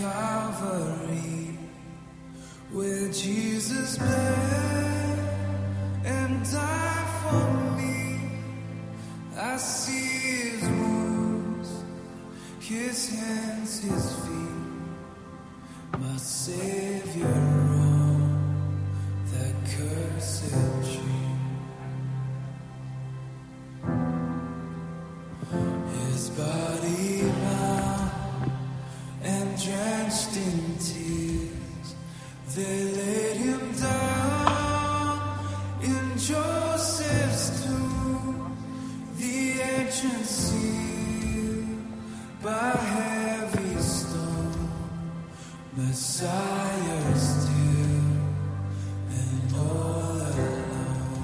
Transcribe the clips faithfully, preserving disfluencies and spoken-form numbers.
Calvary, where Jesus bled and died for me. I see his wounds, his hands, his feet, my Savior on that cursed tree. His body bound and drenched in tears, they laid him down in Joseph's tomb, the entrance sealed by heavy stone. Messiah still and all alone.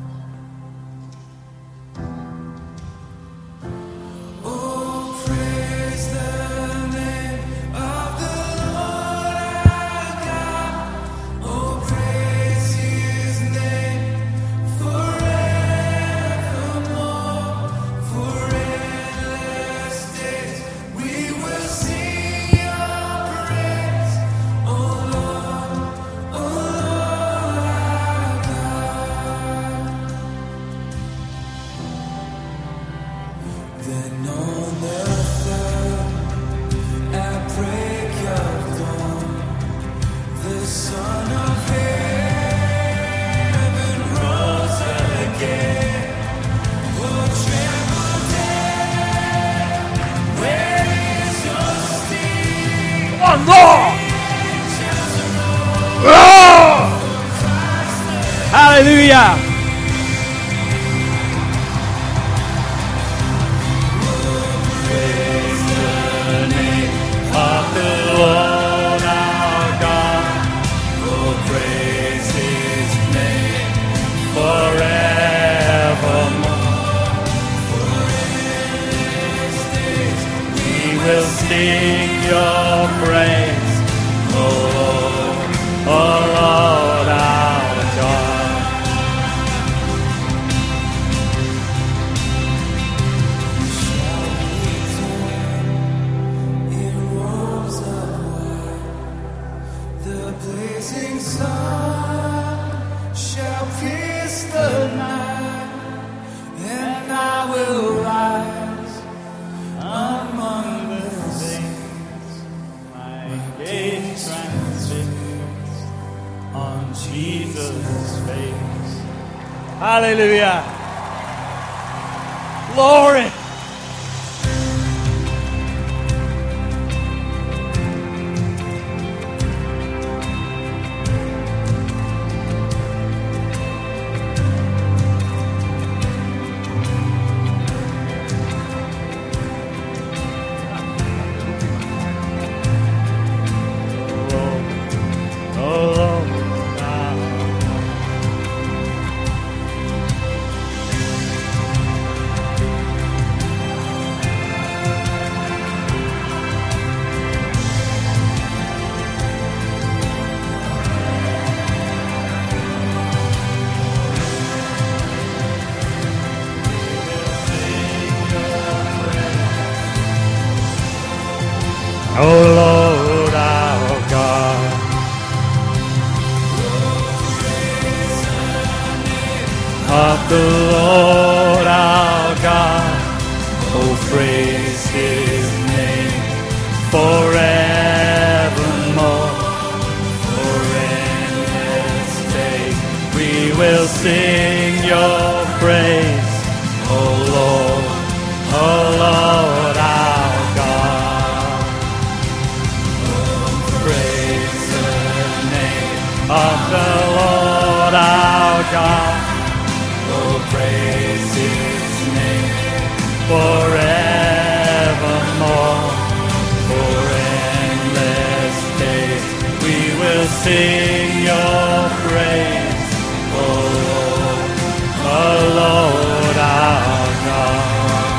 Oh, praise the name of the Lord our God. Oh, praise his name forevermore. For endless days we will sing your praise. Oh Lord, oh Lord our God. Then on the third, at break of dawn, the Son of Heaven rose again. Oh, tremble dead, where is your sting? One more! Roar! Hallelujah! Praise the name of the Lord our God. Oh, praise his name forevermore. For endless days we will sing your praise, oh Lord, oh Lord our God. In robes of white, the blazing sun shall pierce the night, and I will rise among the saints. My gaze transfixed on Jesus' face. Hallelujah. Glory. Oh Lord, our Oh Lord our God. Of the Lord our God. Oh, praise his name forevermore. For endless days we will sing your praise, oh Lord, oh Lord our God. Praise the name of the Lord our God. Oh, praise his name forevermore. For endless days we will sing your praise, oh Lord, oh Lord our God.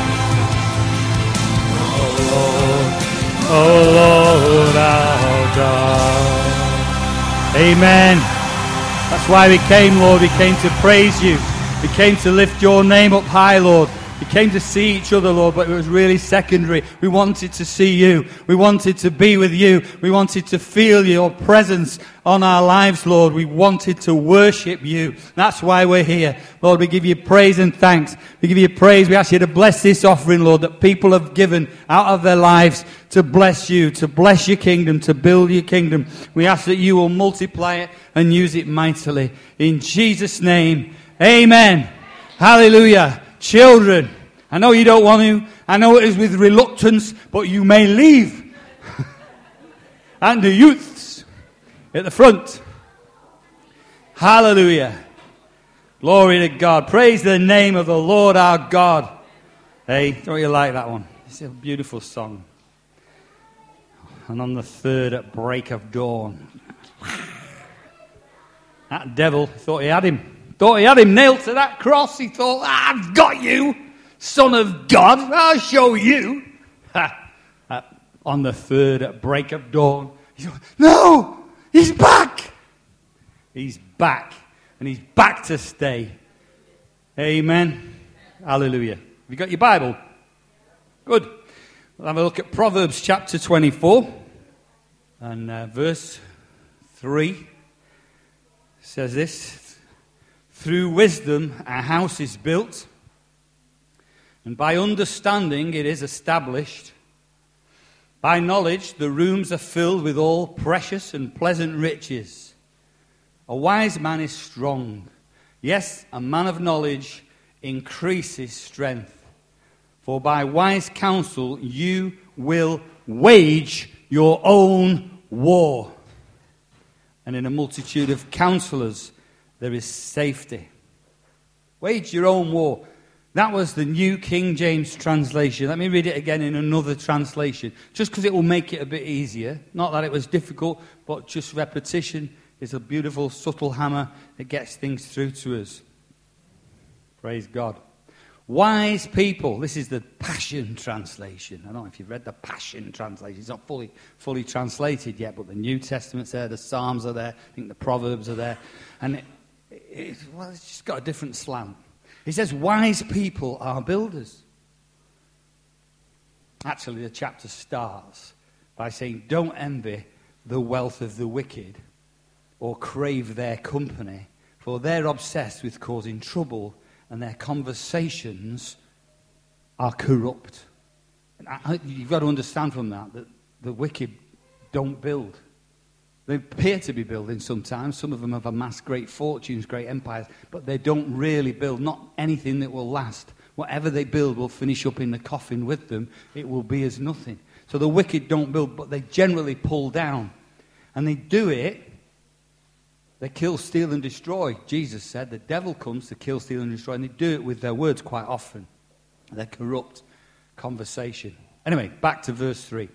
Oh Lord, oh Lord our God. Amen. That's why we came, Lord. We came to praise you. We came to lift your name up high, Lord. We came to see each other, Lord, but it was really secondary. We wanted to see you. We wanted to be with you. We wanted to feel your presence on our lives, Lord. We wanted to worship you. That's why we're here. Lord, we give you praise and thanks. We give you praise. We ask you to bless this offering, Lord, that people have given out of their lives to bless you, to bless your kingdom, to build your kingdom. We ask that you will multiply it and use it mightily. In Jesus' name, amen. Hallelujah. Children, I know you don't want to. I know it is with reluctance, but you may leave. And the youths at the front. Hallelujah. Glory to God. Praise the name of the Lord our God. Hey, don't you like that one? It's a beautiful song. And on the third at break of dawn. That devil thought he had him. Thought he had him nailed to that cross. He thought, I've got you, Son of God. I'll show you. Ha. Uh, on the third at break of dawn. He thought, no, he's back. He's back. And he's back to stay. Amen. Hallelujah. Have you got your Bible? Good. We'll have a look at Proverbs chapter twenty-four. And uh, verse three says this. Through wisdom a house is built, and by understanding it is established. By knowledge the rooms are filled with all precious and pleasant riches. A wise man is strong. Yes, a man of knowledge increases strength. For by wise counsel you will wage your own war. And in a multitude of counselors there is safety. Wage your own war. That was the New King James translation. Let me read it again in another translation. Just because it will make it a bit easier. Not that it was difficult, but just repetition is a beautiful, subtle hammer that gets things through to us. Praise God. Wise people. This is the Passion Translation. I don't know if you've read the Passion Translation. It's not fully fully translated yet, but the New Testament's there, the Psalms are there, I think the Proverbs are there. And it, it, well, it's just got a different slant. He says, wise people are builders. Actually, the chapter starts by saying, don't envy the wealth of the wicked or crave their company, for they're obsessed with causing trouble and their conversations are corrupt. And I, you've got to understand from that that the wicked don't build. They appear to be building sometimes. Some of them have amassed great fortunes, great empires, but they don't really build, not anything that will last. Whatever they build will finish up in the coffin with them. It will be as nothing. So the wicked don't build, but they generally pull down. And they do it. They kill, steal, and destroy. Jesus said the devil comes to kill, steal, and destroy. And they do it with their words quite often. Their corrupt conversation. Anyway, back to verse three.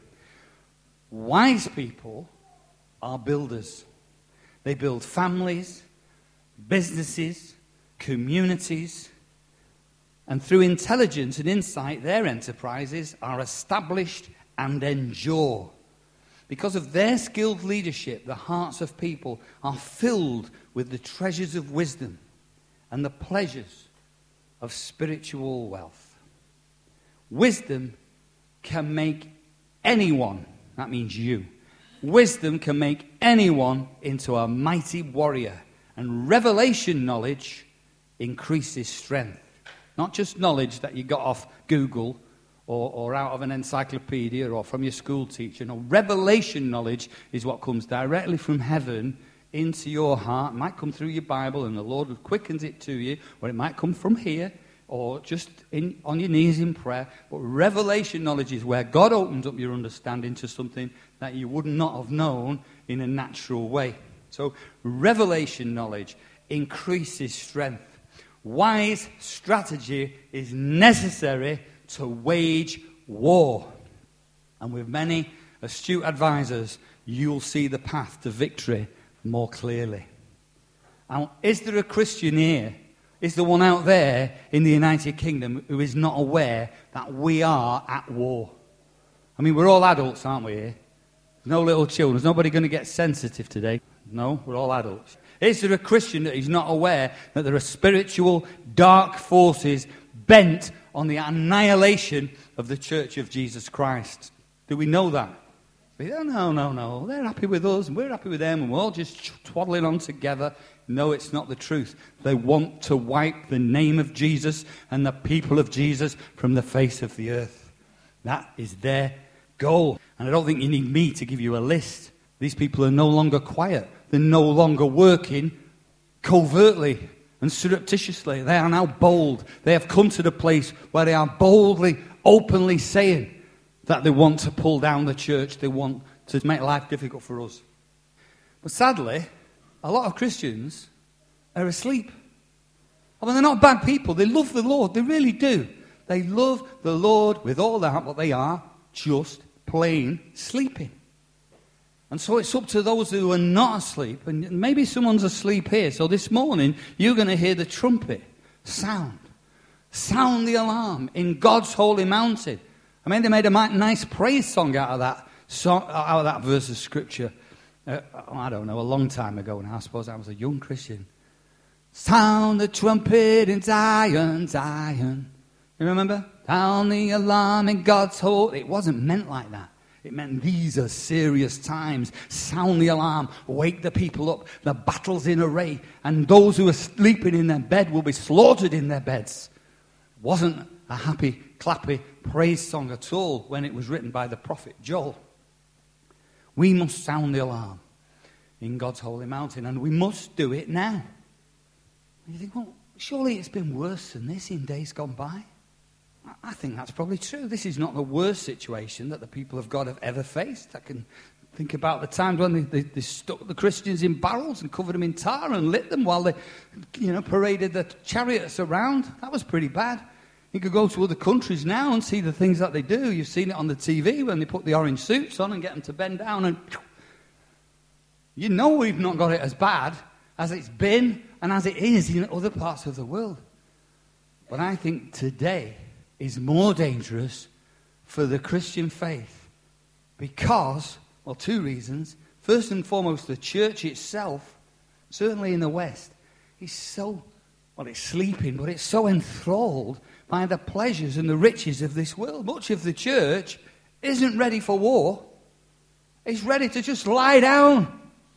Wise people are builders. They build families, businesses, communities, and through intelligence and insight, their enterprises are established and endure. Because of their skilled leadership, the hearts of people are filled with the treasures of wisdom and the pleasures of spiritual wealth. Wisdom can make anyone, that means you, wisdom can make anyone into a mighty warrior, and revelation knowledge increases strength. Not just knowledge that you got off Google or, or out of an encyclopedia or from your school teacher. No, revelation knowledge is what comes directly from heaven into your heart. It might come through your Bible and the Lord quickens it to you, or it might come from here or just in, on your knees in prayer. But revelation knowledge is where God opens up your understanding to something that you would not have known in a natural way. So revelation knowledge increases strength. Wise strategy is necessary to wage war. And with many astute advisors, you'll see the path to victory more clearly. Now, is there a Christian here? Is there one out there in the United Kingdom who is not aware that we are at war? I mean, we're all adults, aren't we here? There's no little children. There's nobody going to get sensitive today. No, we're all adults. Is there a Christian that is not aware that there are spiritual dark forces bent on the annihilation of the Church of Jesus Christ. Do we know that? We go, no, no, no. They're happy with us, and we're happy with them, and we're all just twaddling on together. No, it's not the truth. They want to wipe the name of Jesus and the people of Jesus from the face of the earth. That is their goal. And I don't think you need me to give you a list. These people are no longer quiet. They're no longer working covertly and surreptitiously. They are now bold. They have come to the place where they are boldly, openly saying that they want to pull down the church. They want to make life difficult for us. But sadly, a lot of Christians are asleep. I mean, they're not bad people. They love the Lord. They really do. They love the Lord with all their heart, but they are just plain sleeping. And so it's up to those who are not asleep, and maybe someone's asleep here. So this morning, you're going to hear the trumpet sound. Sound the alarm in God's holy mountain. I mean, they made a nice praise song out of that, song, out of that verse of Scripture. Uh, I don't know, a long time ago now. I suppose I was a young Christian. Sound the trumpet in Zion, Zion. You remember? Sound the alarm in God's holy. It wasn't meant like that. It meant these are serious times. Sound the alarm. Wake the people up. The battle's in array. And those who are sleeping in their bed will be slaughtered in their beds. It wasn't a happy, clappy praise song at all when it was written by the prophet Joel. We must sound the alarm in God's holy mountain. And we must do it now. And you think, well, surely it's been worse than this in days gone by. I think that's probably true. This is not the worst situation that the people of God have ever faced. I can think about the times when they, they, they stuck the Christians in barrels and covered them in tar and lit them while they, you know, paraded the chariots around. That was pretty bad. You could go to other countries now and see the things that they do. You've seen it on the T V when they put the orange suits on and get them to bend down. And you know we've not got it as bad as it's been and as it is in other parts of the world. But I think today is more dangerous for the Christian faith because, well, two reasons. First and foremost, the church itself, certainly in the West, is so, well, it's sleeping, but it's so enthralled by the pleasures and the riches of this world. Much of the church isn't ready for war. It's ready to just lie down.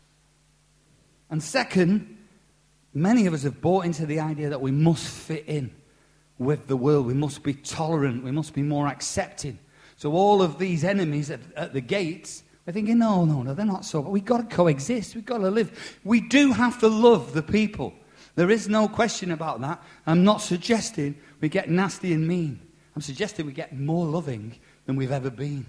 And second, many of us have bought into the idea that we must fit in with the world. We must be tolerant. We must be more accepting. So all of these enemies at, at the gates, we're thinking, no, no, no, they're not so. But we've got to coexist. We've got to live. We do have to love the people. There is no question about that. I'm not suggesting we get nasty and mean. I'm suggesting we get more loving than we've ever been.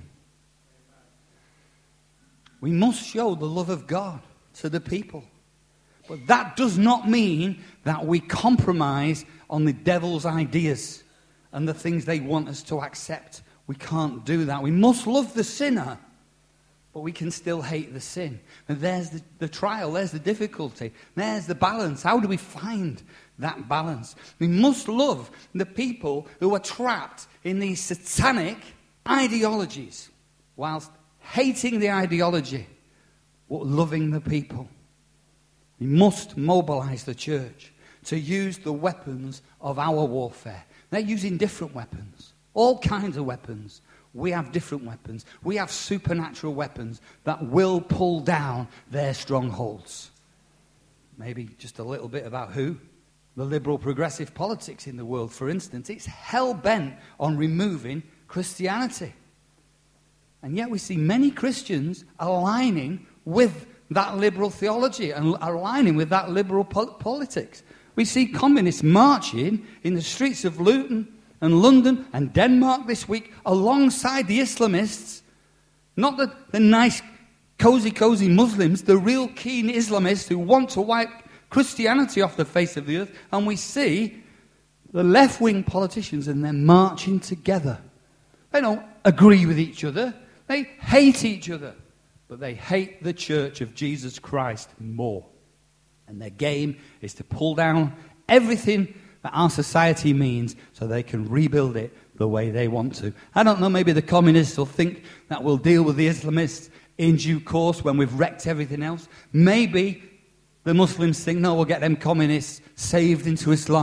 We must show the love of God to the people. But that does not mean that we compromise on the devil's ideas and the things they want us to accept. We can't do that. We must love the sinner, but we can still hate the sin. And there's the, the trial, there's the difficulty, there's the balance. How do we find that balance? We must love the people who are trapped in these satanic ideologies, whilst hating the ideology, but loving the people. We must mobilize the church to use the weapons of our warfare. They're using different weapons, all kinds of weapons. We have different weapons. We have supernatural weapons that will pull down their strongholds. Maybe just a little bit about who? The liberal progressive politics in the world, for instance. It's hell-bent on removing Christianity. And yet we see many Christians aligning with that liberal theology and aligning with that liberal po- politics. We see communists marching in the streets of Luton and London and Denmark this week alongside the Islamists. Not the, the nice, cozy, cozy Muslims, the real keen Islamists who want to wipe Christianity off the face of the earth. And we see the left-wing politicians and they're marching together. They don't agree with each other. They hate each other. But they hate the church of Jesus Christ more. And their game is to pull down everything that our society means so they can rebuild it the way they want to. I don't know, maybe the communists will think that we'll deal with the Islamists in due course when we've wrecked everything else. Maybe the Muslims think, no, we'll get them communists saved into Islam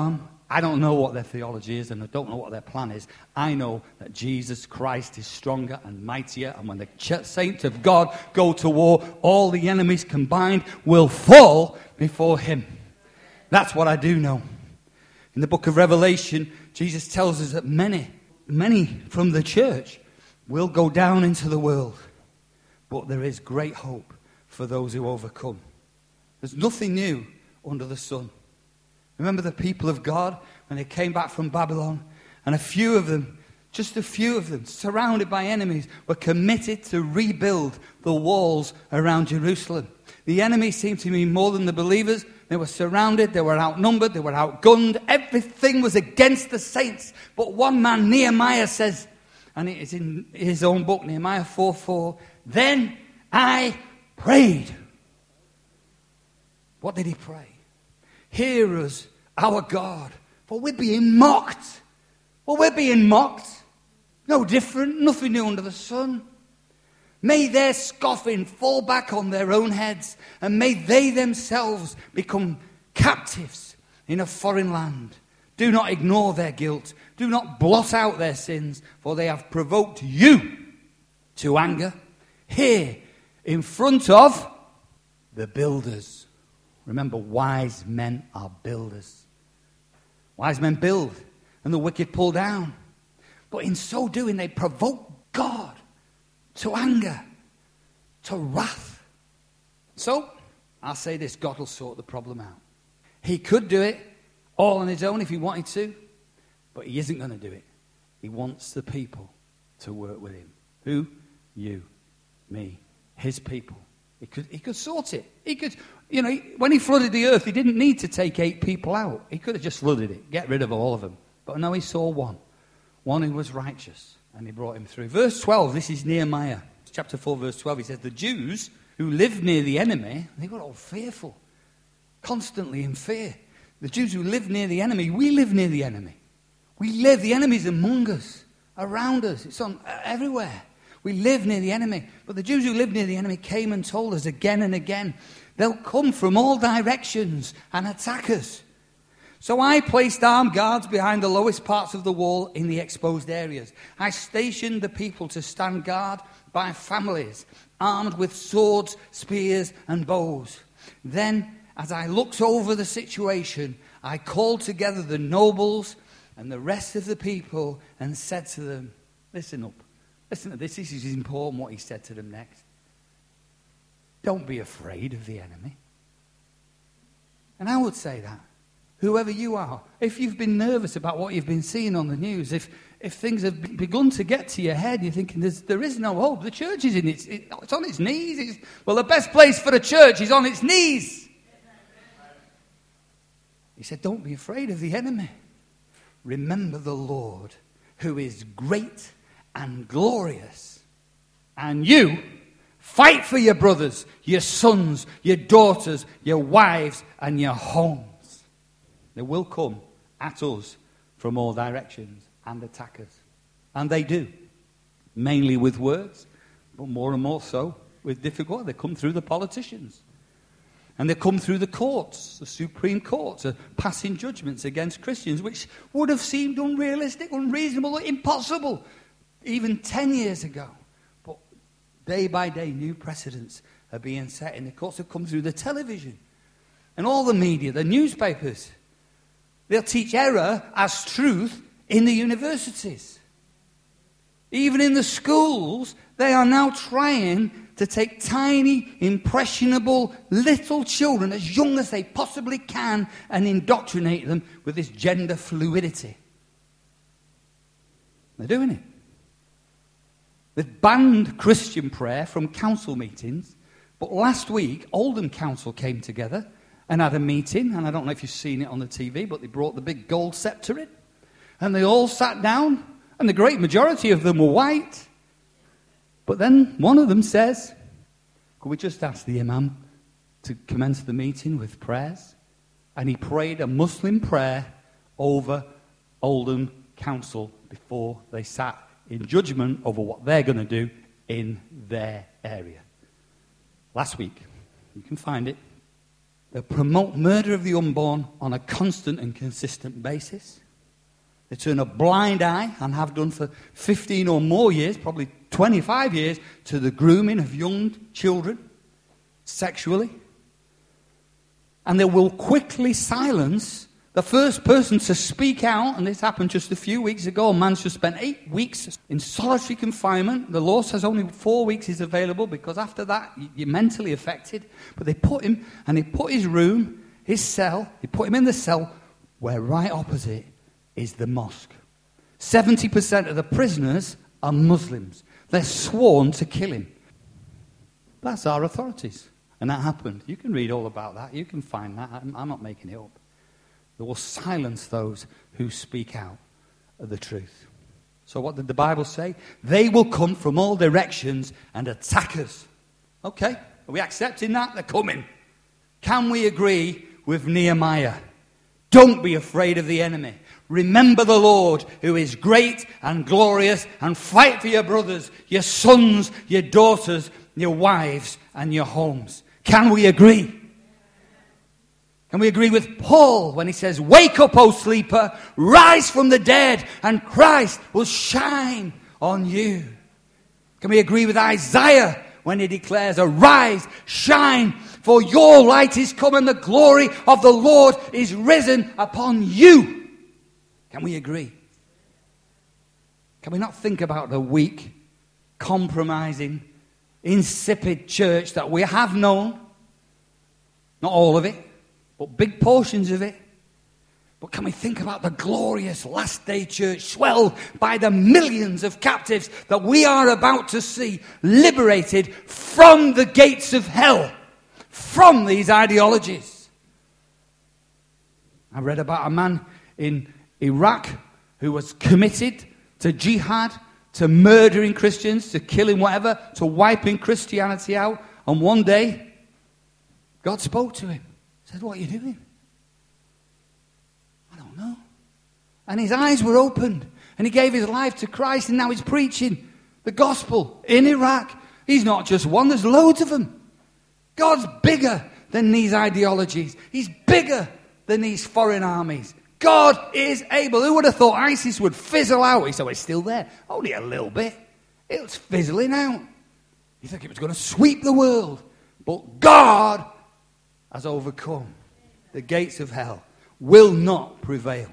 I don't know what their theology is, and I don't know what their plan is. I know that Jesus Christ is stronger and mightier, and when the ch- saints of God go to war, all the enemies combined will fall before him. That's what I do know. In the book of Revelation, Jesus tells us that many, many from the church will go down into the world. But there is great hope for those who overcome. There's nothing new under the sun. Remember the people of God when they came back from Babylon? And a few of them, just a few of them, surrounded by enemies, were committed to rebuild the walls around Jerusalem. The enemy seemed to be more than the believers. They were surrounded, they were outnumbered, they were outgunned. Everything was against the saints. But one man, Nehemiah, says, and it is in his own book, Nehemiah four four, then I prayed. What did he pray? Hear us, our God, for we're being mocked. Well, we're being mocked. No different, nothing new under the sun. May their scoffing fall back on their own heads, and may they themselves become captives in a foreign land. Do not ignore their guilt. Do not blot out their sins, for they have provoked you to anger. Here, in front of the builders. Remember, wise men are builders. Wise men build, and the wicked pull down. But in so doing, they provoke God to anger, to wrath. So, I'll say this, God will sort the problem out. He could do it all on his own if he wanted to, but he isn't going to do it. He wants the people to work with him. Who? You, me, his people. He could, he could sort it. He could, you know, when he flooded the earth, he didn't need to take eight people out. He could have just flooded it, get rid of all of them. But no, he saw one. One who was righteous, and he brought him through. Verse twelve, this is Nehemiah. Chapter four, verse twelve, he says, the Jews who lived near the enemy, they were all fearful, constantly in fear. The Jews who lived near the enemy, we live near the enemy. We live, the enemy's among us, around us, it's on uh, everywhere. We live near the enemy. But the Jews who lived near the enemy came and told us again and again, they'll come from all directions and attack us. So I placed armed guards behind the lowest parts of the wall in the exposed areas. I stationed the people to stand guard by families, armed with swords, spears, and bows. Then, as I looked over the situation, I called together the nobles and the rest of the people and said to them, listen up. Listen to this. This is important what he said to them next. Don't be afraid of the enemy. And I would say that. Whoever you are, if you've been nervous about what you've been seeing on the news, if if things have begun to get to your head, you're thinking There's, there is no hope. The church is in its, it, it's on its knees. It's, well, the best place for the church is on its knees. He said, don't be afraid of the enemy. Remember the Lord, who is great and glorious. And you fight for your brothers, your sons, your daughters, your wives, and your homes. They will come at us from all directions and attack us. And they do. Mainly with words, but more and more so with difficulty. They come through the politicians. And they come through the courts, the Supreme Courts, are passing judgments against Christians, which would have seemed unrealistic, unreasonable, impossible, even ten years ago. But day by day, new precedents are being set in the courts. Have come through the television and all the media, the newspapers. They'll teach error as truth in the universities. Even in the schools, they are now trying to take tiny, impressionable little children, as young as they possibly can, and indoctrinate them with this gender fluidity. They're doing it. They've banned Christian prayer from council meetings, but last week, Oldham Council came together and had a meeting, and I don't know if you've seen it on the T V, but they brought the big gold scepter in, and they all sat down, and the great majority of them were white. But then one of them says, could we just ask the imam to commence the meeting with prayers? And he prayed a Muslim prayer over Oldham Council before they sat in judgment over what they're going to do in their area. Last week, you can find it. They promote murder of the unborn on a constant and consistent basis. They turn a blind eye, and have done for fifteen or more years, probably twenty-five years, to the grooming of young children sexually. And they will quickly silence the first person to speak out, and this happened just a few weeks ago. A man just spent eight weeks in solitary confinement. The law says only four weeks is available, because after that you're mentally affected. But they put him, and they put his room, his cell, they put him in the cell where right opposite is the mosque. seventy percent of the prisoners are Muslims. They're sworn to kill him. That's our authorities. And that happened. You can read all about that. You can find that. I'm, I'm not making it up. They will silence those who speak out of the truth. So what did the Bible say? They will come from all directions and attack us. Okay, are we accepting that? They're coming. Can we agree with Nehemiah? Don't be afraid of the enemy. Remember the Lord, who is great and glorious, and fight for your brothers, your sons, your daughters, your wives, and your homes. Can we agree? Can we agree with Paul when he says, wake up, O sleeper, rise from the dead, and Christ will shine on you? Can we agree with Isaiah when he declares, arise, shine, for your light is come, and the glory of the Lord is risen upon you? Can we agree? Can we not think about the weak, compromising, insipid church that we have known? Not all of it, but big portions of it. But can we think about the glorious last day church swelled by the millions of captives that we are about to see liberated from the gates of hell, from these ideologies? I read about a man in Iraq who was committed to jihad, to murdering Christians, to killing whatever, to wiping Christianity out. And one day, God spoke to him. Said, what are you doing? I don't know. And his eyes were opened, and he gave his life to Christ, and now he's preaching the gospel in Iraq. He's not just one, there's loads of them. God's bigger than these ideologies. He's bigger than these foreign armies. God is able. Who would have thought ISIS would fizzle out? He said, well, it's still there. Only a little bit. It was fizzling out. You think it was going to sweep the world. But God has overcome. The gates of hell will not prevail.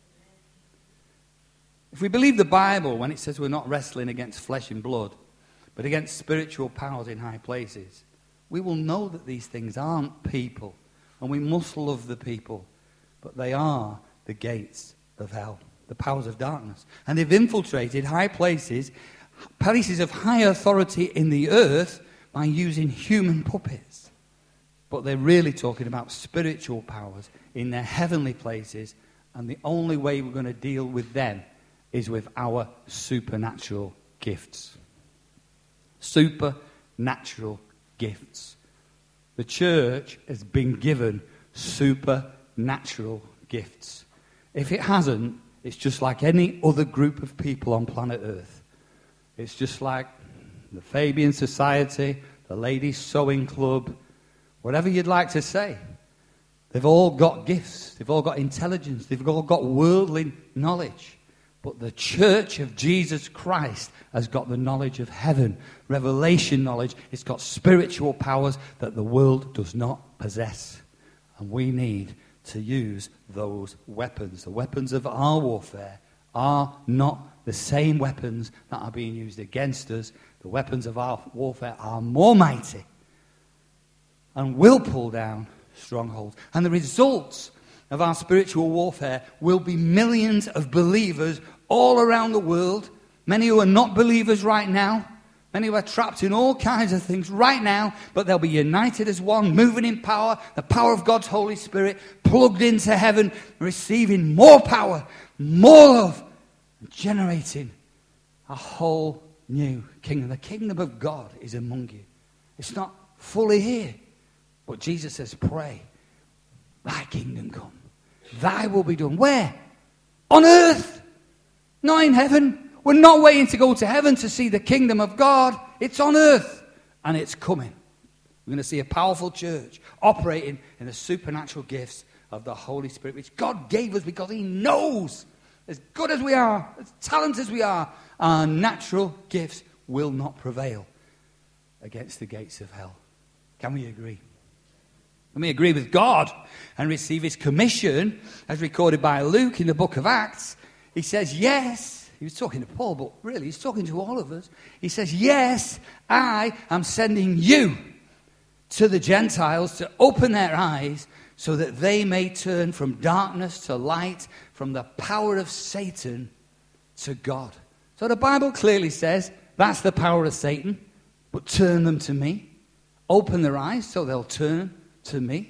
If we believe the Bible when it says we're not wrestling against flesh and blood, but against spiritual powers in high places, we will know that these things aren't people, and we must love the people, but they are the gates of hell, the powers of darkness. And they've infiltrated high places, places of high authority in the earth, by using human puppets. But they're really talking about spiritual powers in their heavenly places, and the only way we're going to deal with them is with our supernatural gifts. Supernatural gifts. The church has been given supernatural gifts. If it hasn't, it's just like any other group of people on planet Earth. It's just like the Fabian Society, the Ladies Sewing Club, whatever you'd like to say. They've all got gifts. They've all got intelligence. They've all got worldly knowledge. But the church of Jesus Christ has got the knowledge of heaven, revelation knowledge. It's got spiritual powers that the world does not possess. And we need to use those weapons. The weapons of our warfare are not the same weapons that are being used against us. The weapons of our warfare are more mighty and will pull down strongholds. And the results of our spiritual warfare will be millions of believers all around the world. Many who are not believers right now. Many who are trapped in all kinds of things right now. But they'll be united as one, moving in power. The power of God's Holy Spirit, plugged into heaven, receiving more power, more love, and generating a whole new kingdom. The kingdom of God is among you. It's not fully here. But Jesus says, pray, thy kingdom come. Thy will be done. Where? On earth. Not in heaven. We're not waiting to go to heaven to see the kingdom of God. It's on earth. And it's coming. We're going to see a powerful church operating in the supernatural gifts of the Holy Spirit, which God gave us because he knows, as good as we are, as talented as we are, our natural gifts will not prevail against the gates of hell. Can we agree? Can we agree with God and receive his commission as recorded by Luke in the book of Acts? He says, yes. He was talking to Paul, but really he's talking to all of us. He says, yes, I am sending you to the Gentiles to open their eyes so that they may turn from darkness to light, from the power of Satan to God. So the Bible clearly says that's the power of Satan, but turn them to me. Open their eyes so they'll turn to me.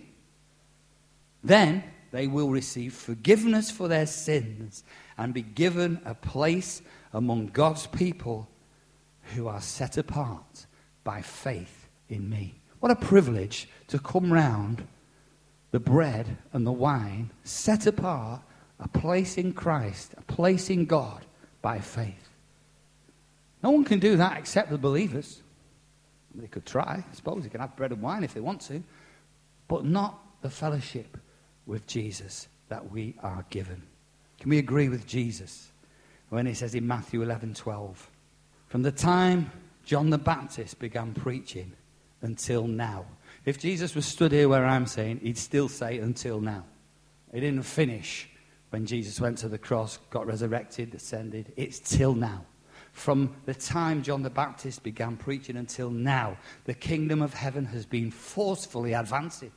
Then they will receive forgiveness for their sins and be given a place among God's people who are set apart by faith in me. What a privilege to come round the bread and the wine, set apart, a place in Christ, a place in God by faith. No one can do that except the believers. They could try, I suppose. They can have bread and wine if they want to, but not the fellowship with Jesus that we are given. Can we agree with Jesus when he says in Matthew eleven twelve, from the time John the Baptist began preaching until now? If Jesus was stood here where I'm saying, he'd still say until now. He didn't finish when Jesus went to the cross, got resurrected, ascended. It's till now. From the time John the Baptist began preaching until now, the kingdom of heaven has been forcefully advancing.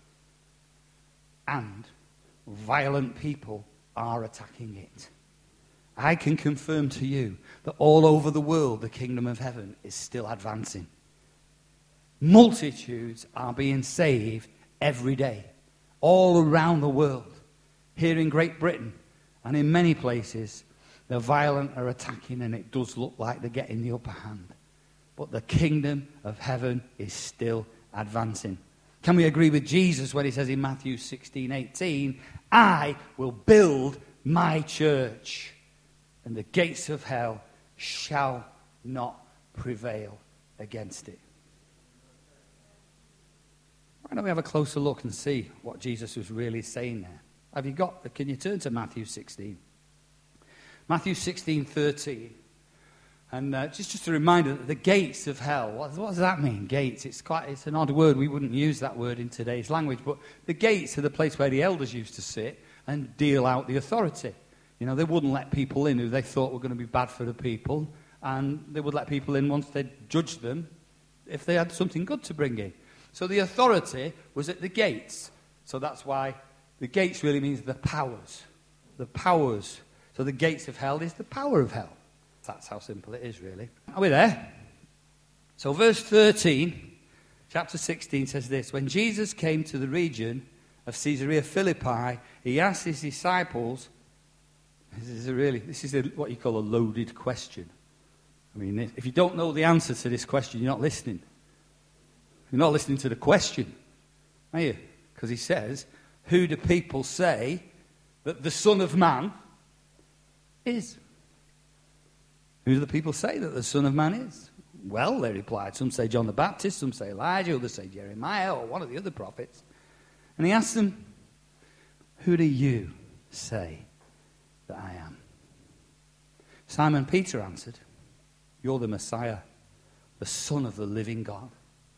And violent people are attacking it. I can confirm to you that all over the world, the kingdom of heaven is still advancing. Multitudes are being saved every day, all around the world. Here in Great Britain and in many places, the violent are attacking, and it does look like they're getting the upper hand. But the kingdom of heaven is still advancing. Can we agree with Jesus when he says in Matthew sixteen eighteen, I will build my church, and the gates of hell shall not prevail against it. Why don't we have a closer look and see what Jesus was really saying there? Have you got, can you turn to Matthew sixteen? Matthew sixteen thirteen. And uh, just, just a reminder that the gates of hell, what, what does that mean, gates? It's quite, it's an odd word. We wouldn't use that word in today's language. But the gates are the place where the elders used to sit and deal out the authority. You know, they wouldn't let people in who they thought were going to be bad for the people. And they would let people in once they'd judged them if they had something good to bring in. So the authority was at the gates. So that's why the gates really means the powers. The powers. So the gates of hell is the power of hell. That's how simple it is, really. Are we there? So verse thirteen, chapter sixteen says this. When Jesus came to the region of Caesarea Philippi, he asked his disciples, this is a really, this is a, what you call a loaded question. I mean, if you don't know the answer to this question, you're not listening. You're not listening to the question, are you? Because he says, who do people say that the Son of Man is? Who do the people say that the Son of Man is? Well, they replied, some say John the Baptist, some say Elijah, others say Jeremiah or one of the other prophets. And he asked them, who do you say that I am? Simon Peter answered, you're the Messiah, the Son of the living God.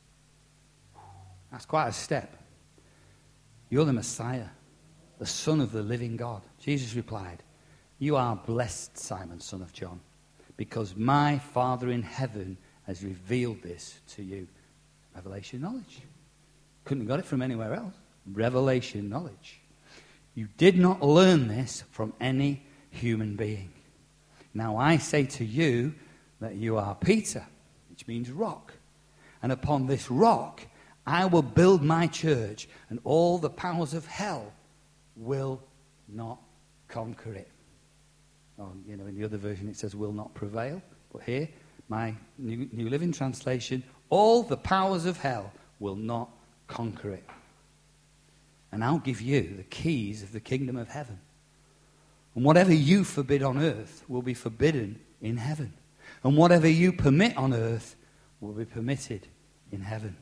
That's quite a step. You're the Messiah, the Son of the living God. Jesus replied, you are blessed, Simon, son of John, because my Father in heaven has revealed this to you. Revelation knowledge. Couldn't have got it from anywhere else. Revelation knowledge. You did not learn this from any human being. Now I say to you that you are Peter, which means rock. And upon this rock I will build my church, and all the powers of hell will not conquer it. Oh, you know, in the other version it says will not prevail. But here, my New, New Living Translation, all the powers of hell will not conquer it. And I'll give you the keys of the kingdom of heaven. And whatever you forbid on earth will be forbidden in heaven. And whatever you permit on earth will be permitted in heaven.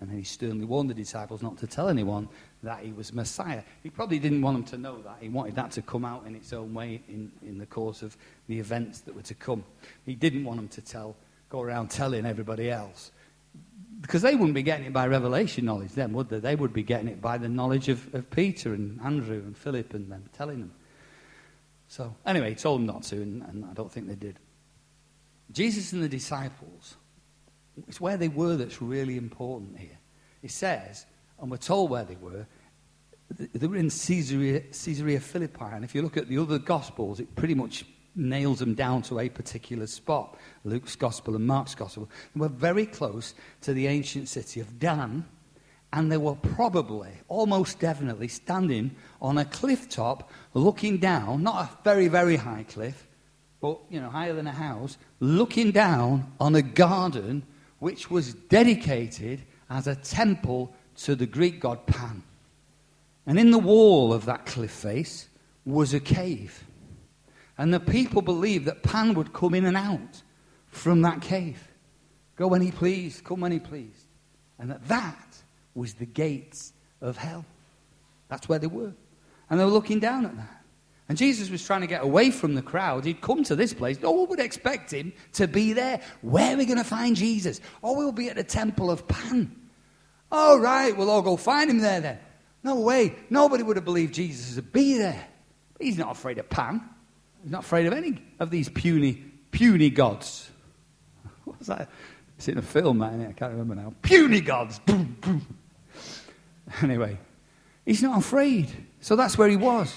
And then he sternly warned the disciples not to tell anyone that he was Messiah. He probably didn't want them to know that. He wanted that to come out in its own way in, in the course of the events that were to come. He didn't want them to tell, go around telling everybody else. Because they wouldn't be getting it by revelation knowledge then, would they? They would be getting it by the knowledge of, of Peter and Andrew and Philip and them telling them. So, anyway, he told them not to, and, and I don't think they did. Jesus and the disciples, it's where they were that's really important here. It says, and we're told where they were, they were in Caesarea, Caesarea Philippi, and if you look at the other Gospels, it pretty much nails them down to a particular spot. Luke's Gospel and Mark's Gospel. They were very close to the ancient city of Dan, and they were probably, almost definitely, standing on a cliff top, looking down, not a very, very high cliff, but, you know, higher than a house, looking down on a garden which was dedicated as a temple to the Greek god Pan. And in the wall of that cliff face was a cave. And the people believed that Pan would come in and out from that cave. Go when he pleased, come when he pleased. And that that was the gates of hell. That's where they were. And they were looking down at that. And Jesus was trying to get away from the crowd. He'd come to this place. No one would expect him to be there. Where are we going to find Jesus? Oh, we'll be at the temple of Pan. All right, we'll all go find him there then. No way. Nobody would have believed Jesus would be there. But he's not afraid of Pan. He's not afraid of any of these puny, puny gods. What was that? It's in a film, man. I can't remember now. Puny gods. Boom, boom. Anyway, he's not afraid. So that's where he was.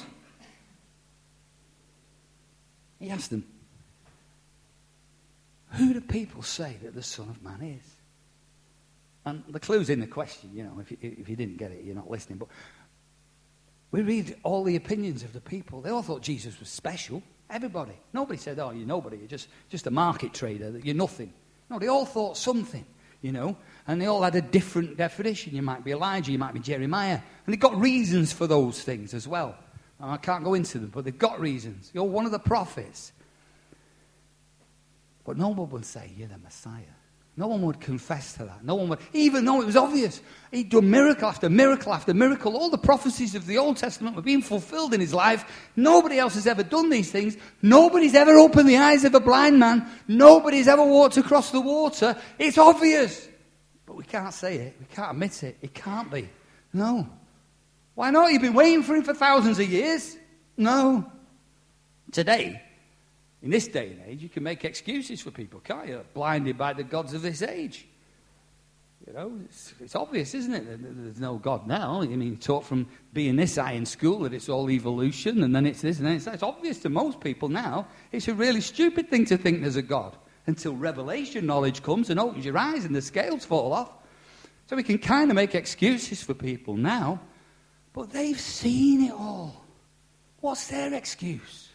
He asked them, who do people say that the Son of Man is? And the clue's in the question, you know, if you, if you didn't get it, you're not listening. But we read all the opinions of the people. They all thought Jesus was special. Everybody. Nobody said, oh, you're nobody. You're just, just a market trader. You're nothing. No, they all thought something, you know. And they all had a different definition. You might be Elijah, you might be Jeremiah. And they got reasons for those things as well. And I can't go into them, but they've got reasons. You're one of the prophets. But no one would say, you're the Messiah. No one would confess to that. No one would, even though it was obvious. He'd done miracle after miracle after miracle. All the prophecies of the Old Testament were being fulfilled in his life. Nobody else has ever done these things. Nobody's ever opened the eyes of a blind man. Nobody's ever walked across the water. It's obvious. But we can't say it. We can't admit it. It can't be. No. Why not? You've been waiting for him for thousands of years. No. Today, in this day and age, you can make excuses for people, can't you? Blinded by the gods of this age. You know, it's, it's obvious, isn't it? There's no God now. I mean, taught from being this high in school that it's all evolution, and then it's this, and then it's that. It's obvious to most people now. It's a really stupid thing to think there's a God until revelation knowledge comes and opens your eyes and the scales fall off. So we can kind of make excuses for people now, but they've seen it all. What's their excuse?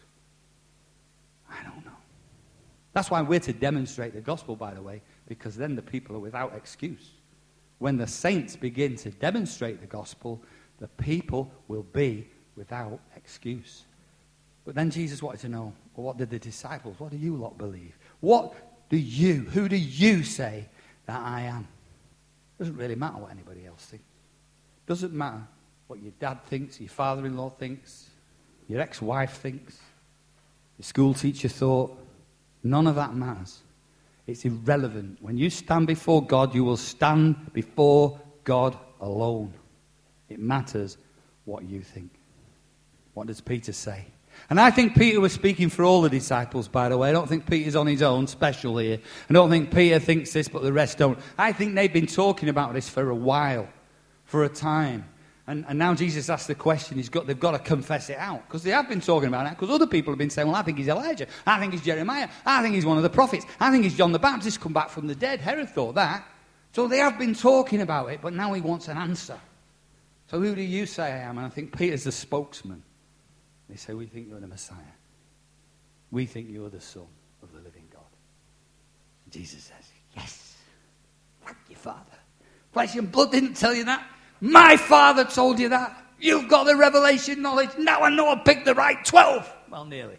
I don't know. That's why we're to demonstrate the gospel, by the way, because then the people are without excuse. When the saints begin to demonstrate the gospel, the people will be without excuse. But then Jesus wanted to know, well, what did the disciples, what do you lot believe? What do you, who do you say that I am? It doesn't really matter what anybody else thinks. It doesn't matter what your dad thinks, your father-in-law thinks, your ex-wife thinks, your school teacher thought. None of that matters. It's irrelevant. When you stand before God, you will stand before God alone. It matters what you think. What does Peter say? And I think Peter was speaking for all the disciples, by the way. I don't think Peter's on his own special here. I don't think Peter thinks this, but the rest don't. I think they've been talking about this for a while, for a time. And, and now Jesus asks the question, he's got, they've got to confess it out. Because they have been talking about it. Because other people have been saying, well, I think he's Elijah. I think he's Jeremiah. I think he's one of the prophets. I think he's John the Baptist come back from the dead. Herod thought that. So they have been talking about it, but now he wants an answer. So who do you say I am? And I think Peter's the spokesman. They say, we think you're the Messiah. We think you're the Son of the living God. Jesus says, yes. Thank you, Father. Flesh and blood didn't tell you that. My Father told you that. You've got the revelation knowledge. Now I know I picked the right twelve. Well, nearly.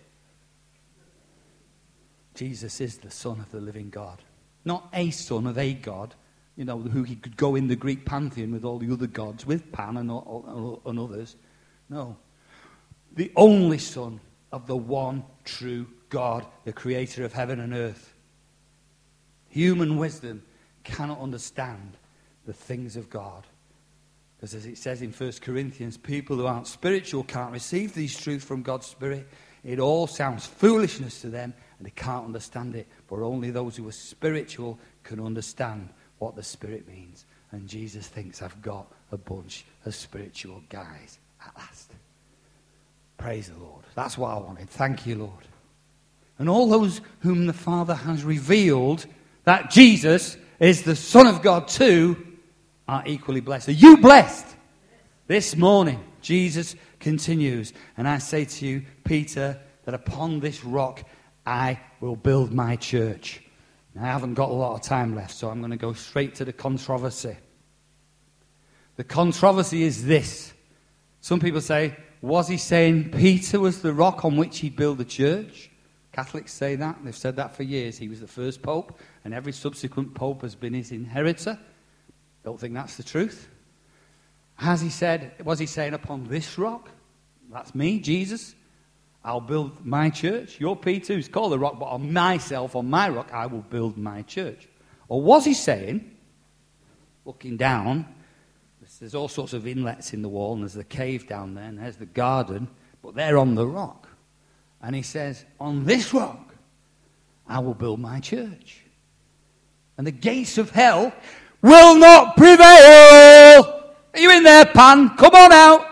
Jesus is the Son of the living God. Not a son of a God, you know, who he could go in the Greek pantheon with all the other gods, with Pan and, all, and others. No. The only Son of the one true God, the creator of heaven and earth. Human wisdom cannot understand the things of God. Because as it says in First Corinthians, people who aren't spiritual can't receive these truths from God's Spirit. It all sounds foolishness to them, and they can't understand it. But only those who are spiritual can understand what the Spirit means. And Jesus thinks, I've got a bunch of spiritual guys at last. Praise the Lord. That's what I wanted. Thank you, Lord. And all those whom the Father has revealed that Jesus is the Son of God too are equally blessed. Are you blessed? This morning, Jesus continues. And I say to you, Peter, that upon this rock I will build my church. Now, I haven't got a lot of time left, so I'm going to go straight to the controversy. The controversy is this. Some people say, was he saying Peter was the rock on which he'd build the church? Catholics say that. They've said that for years. He was the first pope, and every subsequent pope has been his inheritor. Don't think that's the truth. Has he said, was he saying upon this rock? That's me, Jesus. I'll build my church. You're Peter, who's called the rock, but on myself, on my rock, I will build my church. Or was he saying, looking down, there's all sorts of inlets in the wall, and there's the cave down there, and there's the garden, but they're on the rock. And he says, on this rock, I will build my church. And the gates of hell will not prevail. Are you in there, Pan? Come on out.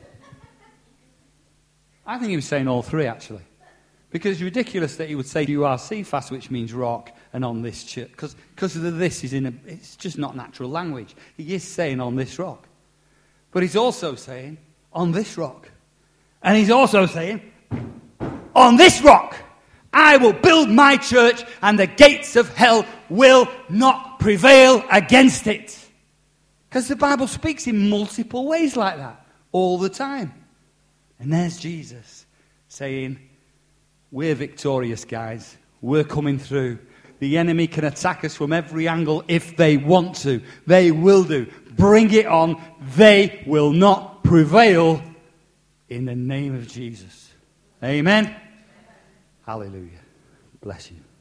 I think he was saying all three, actually. Because it's ridiculous that he would say U R C fast, which means rock, and on this church. Because the this is in a, it's just not natural language. He is saying on this rock. But he's also saying on this rock. And he's also saying, on this rock, I will build my church, and the gates of hell will not prevail against it. Because the Bible speaks in multiple ways like that all the time. And there's Jesus saying, we're victorious, guys. We're coming through. The enemy can attack us from every angle if they want to. They will do. Bring it on. They will not prevail in the name of Jesus. Amen. Hallelujah. Bless you.